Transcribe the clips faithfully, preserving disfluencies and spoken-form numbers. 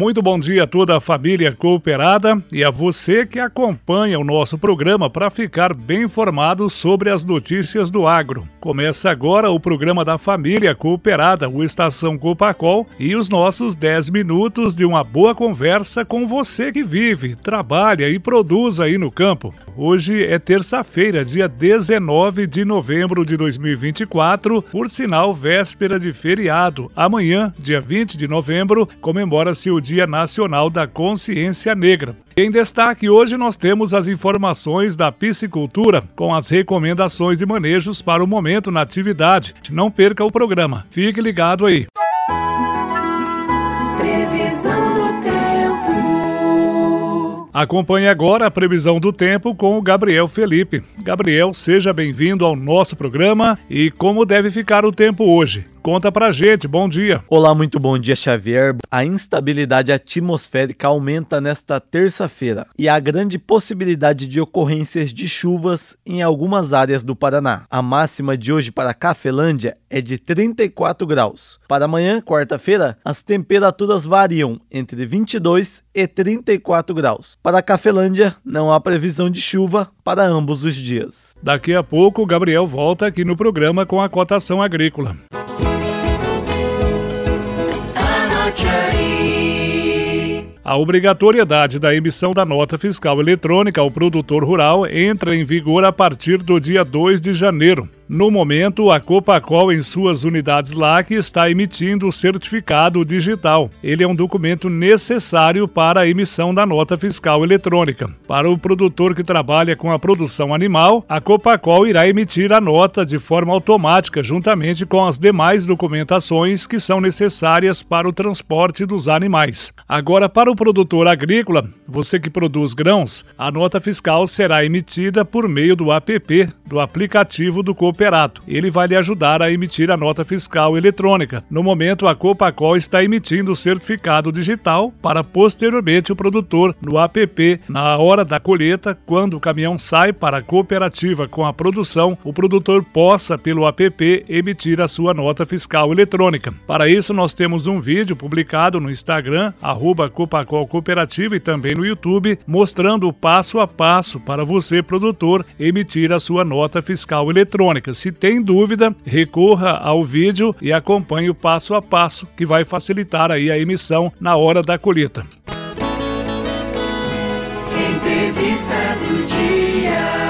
Muito bom dia a toda a família cooperada e a você que acompanha o nosso programa para ficar bem informado sobre as notícias do agro. Começa agora o programa da família cooperada, o Estação Copacol, e os nossos dez minutos de uma boa conversa com você que vive, trabalha e produz aí no campo. Hoje é terça-feira, dia dezenove de novembro de dois mil e vinte e quatro, por sinal véspera de feriado. Amanhã, dia vinte de novembro, comemora-se o Dia Nacional da Consciência Negra. Em destaque, hoje nós temos as informações da piscicultura com as recomendações e manejos para o momento na atividade. Não perca o programa. Fique ligado aí. Previsão do tempo. Acompanhe agora a previsão do tempo com o Gabriel Felipe. Gabriel, seja bem-vindo ao nosso programa. E como deve ficar o tempo hoje? Conta pra gente, bom dia. Olá, muito bom dia, Xavier. A instabilidade atmosférica aumenta nesta terça-feira e há grande possibilidade de ocorrências de chuvas em algumas áreas do Paraná. A máxima de hoje para Cafelândia é de trinta e quatro graus. Para amanhã, quarta-feira, as temperaturas variam entre vinte e dois e trinta e quatro graus. Para Cafelândia, não há previsão de chuva para ambos os dias. Daqui a pouco, o Gabriel volta aqui no programa com a cotação agrícola. A obrigatoriedade da emissão da nota fiscal eletrônica ao produtor rural entra em vigor a partir do dia dois de janeiro. No momento, a Copacol, em suas unidades L A C, está emitindo o certificado digital. Ele é um documento necessário para a emissão da nota fiscal eletrônica. Para o produtor que trabalha com a produção animal, a Copacol irá emitir a nota de forma automática, juntamente com as demais documentações que são necessárias para o transporte dos animais. Agora, para o produtor agrícola, você que produz grãos, a nota fiscal será emitida por meio do app, do aplicativo do Cooperado. Ele vai lhe ajudar a emitir a nota fiscal eletrônica. No momento, a Copacol está emitindo o certificado digital para posteriormente o produtor, no app, na hora da colheita, quando o caminhão sai para a cooperativa com a produção, o produtor possa, pelo app, emitir a sua nota fiscal eletrônica. Para isso, nós temos um vídeo publicado no Instagram, arroba Copacol Cooperativa, e também no YouTube, mostrando o passo a passo para você, produtor, emitir a sua nota fiscal eletrônica. Se tem dúvida, recorra ao vídeo e acompanhe o passo a passo, que vai facilitar aí a emissão na hora da colheita. Entrevista do dia.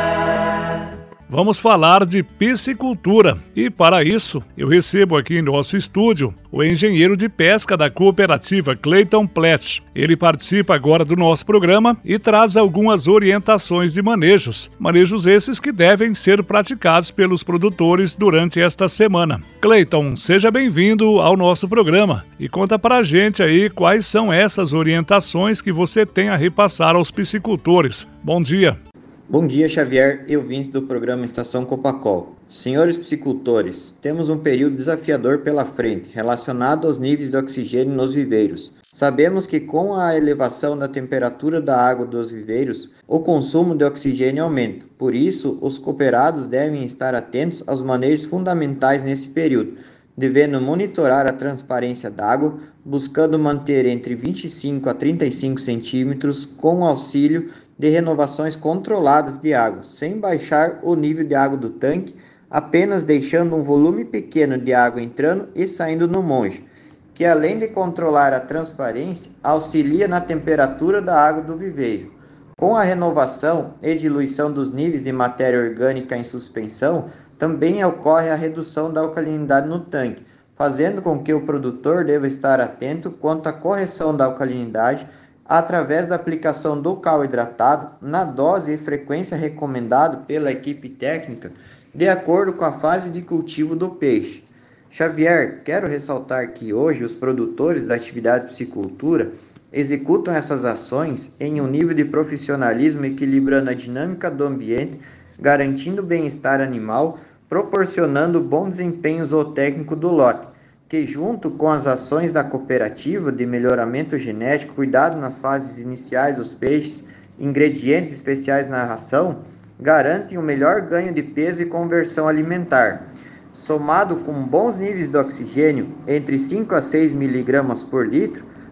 Vamos falar de piscicultura e, para isso, eu recebo aqui em nosso estúdio o engenheiro de pesca da cooperativa Cleiton Platt. Ele participa agora do nosso programa e traz algumas orientações de manejos, manejos esses que devem ser praticados pelos produtores durante esta semana. Cleiton, seja bem-vindo ao nosso programa e conta para a gente aí quais são essas orientações que você tem a repassar aos piscicultores. Bom dia. Bom dia, Xavier e ouvintes do programa Estação Copacol. Senhores piscicultores, temos um período desafiador pela frente, relacionado aos níveis de oxigênio nos viveiros. Sabemos que com a elevação da temperatura da água dos viveiros, o consumo de oxigênio aumenta. Por isso, os cooperados devem estar atentos aos manejos fundamentais nesse período, devendo monitorar a transparência da água, buscando manter entre vinte e cinco a trinta e cinco centímetros com auxílio de renovações controladas de água, sem baixar o nível de água do tanque, apenas deixando um volume pequeno de água entrando e saindo no monge, que além de controlar a transparência, auxilia na temperatura da água do viveiro. Com a renovação e diluição dos níveis de matéria orgânica em suspensão, também ocorre a redução da alcalinidade no tanque, fazendo com que o produtor deva estar atento quanto à correção da alcalinidade através da aplicação do cal hidratado na dose e frequência recomendada pela equipe técnica, de acordo com a fase de cultivo do peixe. Xavier, quero ressaltar que hoje os produtores da atividade de piscicultura executam essas ações em um nível de profissionalismo equilibrando a dinâmica do ambiente, garantindo o bem-estar animal, proporcionando bom desempenho zootécnico do lote, que junto com as ações da cooperativa de melhoramento genético, cuidado nas fases iniciais dos peixes, ingredientes especiais na ração, garantem o melhor ganho de peso e conversão alimentar. Somado com bons níveis de oxigênio, entre cinco a seis miligramas por litro,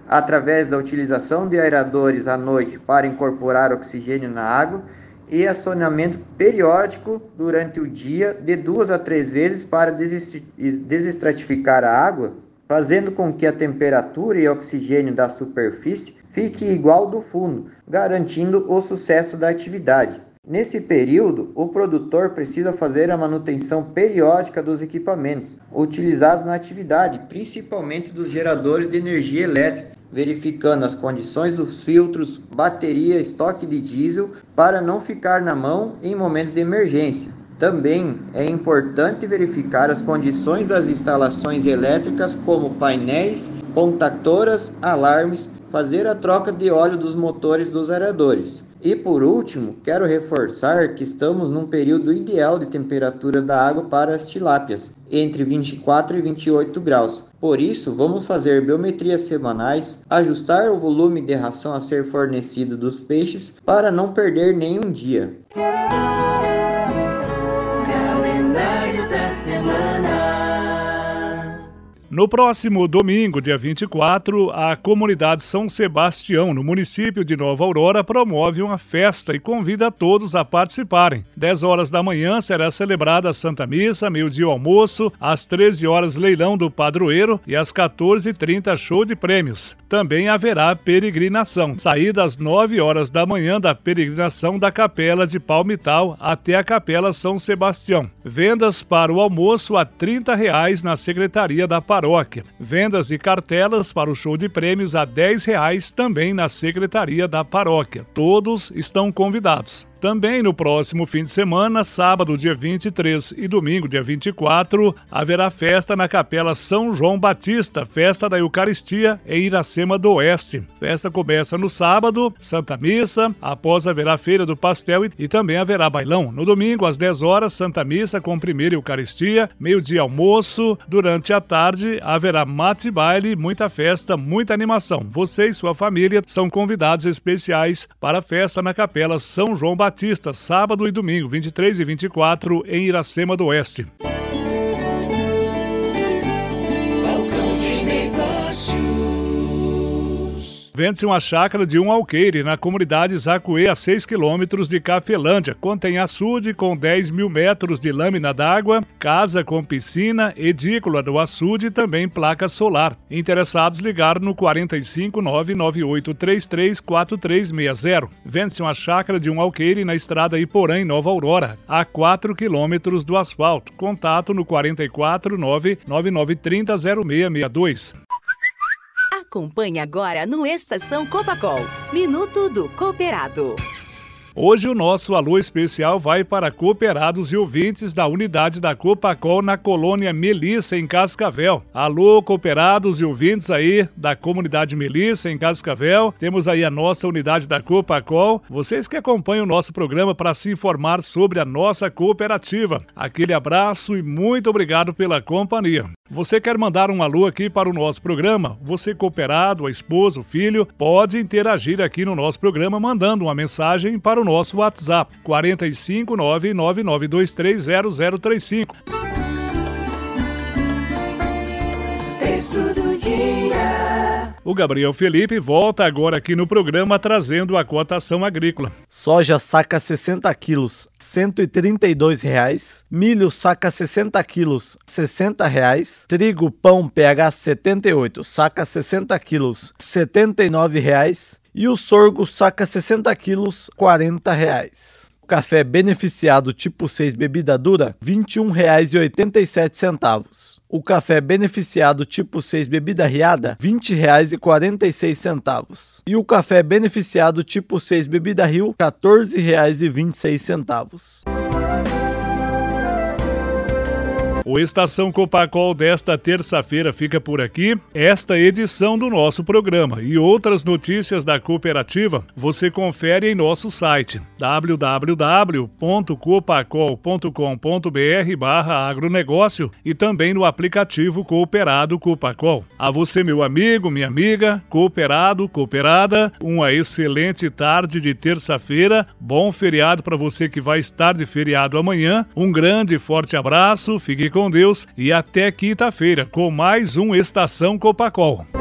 através da utilização de aeradores à noite para incorporar oxigênio na água e acionamento periódico durante o dia de duas a três vezes para desestratificar a água, fazendo com que a temperatura e oxigênio da superfície fique igual do fundo, garantindo o sucesso da atividade. Nesse período, o produtor precisa fazer a manutenção periódica dos equipamentos utilizados na atividade, principalmente dos geradores de energia elétrica, verificando as condições dos filtros, bateria, estoque de diesel, para não ficar na mão em momentos de emergência. Também é importante verificar as condições das instalações elétricas, como painéis, contactoras, alarmes, fazer a troca de óleo dos motores dos aeradores. E por último, quero reforçar que estamos num período ideal de temperatura da água para as tilápias, entre vinte e quatro e vinte e oito graus. Por isso, vamos fazer biometrias semanais, ajustar o volume de ração a ser fornecido dos peixes para não perder nenhum dia. Calendário da semana. No próximo domingo, dia vinte e quatro, a comunidade São Sebastião, no município de Nova Aurora, promove uma festa e convida todos a participarem. dez horas da manhã será celebrada a Santa Missa, meio-dia almoço, às treze horas leilão do padroeiro e às quatorze e trinta show de prêmios. Também haverá peregrinação, saída às nove horas da manhã da peregrinação da Capela de Palmital até a Capela São Sebastião. Vendas para o almoço a trinta reais na Secretaria da Paróquia. Vendas de cartelas para o show de prêmios a dez reais também na Secretaria da Paróquia. Todos estão convidados. Também no próximo fim de semana, sábado, dia vinte e três e domingo, dia vinte e quatro, haverá festa na Capela São João Batista, festa da Eucaristia em Iracema do Oeste. Festa começa no sábado, Santa Missa, após haverá Feira do Pastel e, e também haverá bailão. No domingo, às dez horas, Santa Missa com primeira Eucaristia, meio-dia almoço, durante a tarde haverá mate e baile, muita festa, muita animação. Você e sua família são convidados especiais para a festa na Capela São João Batista. Batista, sábado e domingo, vinte e três e vinte e quatro, em Iracema do Oeste. Balcão de negócios. Vende-se uma chácara de um alqueire na comunidade Zacuê, a seis quilômetros de Cafelândia. Contém açude com dez mil metros de lâmina d'água, casa com piscina, edícula do açude e também placa solar. Interessados ligar no quarenta e cinco, nove nove oito três três quatro três seis zero. Vende-se uma chácara de um alqueire na estrada Iporã, em Nova Aurora, a quatro quilômetros do asfalto. Contato no quarenta e quatro, nove nove nove três zero zero seis seis dois. Acompanhe agora no Estação Copacol, Minuto do Cooperado. Hoje o nosso alô especial vai para cooperados e ouvintes da unidade da Copacol na colônia Melissa, em Cascavel. Alô, cooperados e ouvintes aí da comunidade Melissa, em Cascavel. Temos aí a nossa unidade da Copacol. Vocês que acompanham o nosso programa para se informar sobre a nossa cooperativa. Aquele abraço e muito obrigado pela companhia. Você quer mandar um alô aqui para o nosso programa? Você cooperado, a esposa, o filho, pode interagir aqui no nosso programa mandando uma mensagem para o nosso WhatsApp quarenta e cinco, nove nove nove dois três zero zero três cinco. Texto do dia. O Gabriel Felipe volta agora aqui no programa trazendo a cotação agrícola. Soja saca sessenta quilos, cento e trinta e dois reais. Milho saca sessenta quilos, sessenta reais. Trigo pão P H setenta e oito, saca sessenta quilos, setenta e nove reais. E o sorgo saca sessenta quilos, quarenta reais. O café beneficiado tipo seis bebida dura, vinte e um reais e oitenta e sete centavos. O café beneficiado tipo seis bebida riada, vinte reais e quarenta e seis centavos. E o café beneficiado tipo seis bebida Rio, quatorze reais e vinte e seis centavos. O Estação Copacol desta terça-feira fica por aqui. Esta edição do nosso programa e outras notícias da cooperativa você confere em nosso site w w w ponto copacol ponto com ponto b r barra agronegócio e também no aplicativo Cooperado Copacol. A você, meu amigo, minha amiga, cooperado, cooperada, uma excelente tarde de terça-feira, bom feriado para você que vai estar de feriado amanhã, um grande e forte abraço, fique com Deus e até quinta-feira com mais um Estação Copacol.